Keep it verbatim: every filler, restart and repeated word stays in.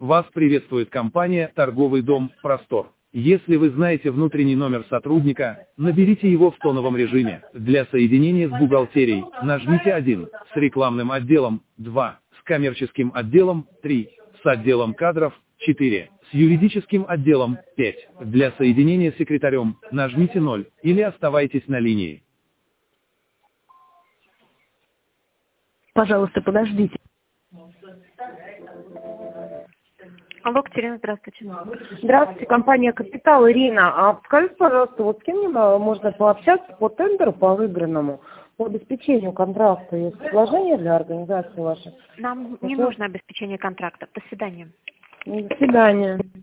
Вас приветствует компания «Торговый дом Простор». Если вы знаете внутренний номер сотрудника, наберите его в тоновом режиме. Для соединения с бухгалтерией нажмите один, с рекламным отделом два, с коммерческим отделом три, с отделом кадров четыре, с юридическим отделом пять. Для соединения с секретарем нажмите ноль или оставайтесь на линии. Пожалуйста, подождите. Алло, Катерина, здравствуйте. Здравствуйте, компания «Капитал». Ирина, а скажите, пожалуйста, вот с кем мне можно пообщаться по тендеру, по выигранному, по обеспечению контракта? Есть предложение для организации вашей? Нам не нужно обеспечение контракта. До свидания. До свидания.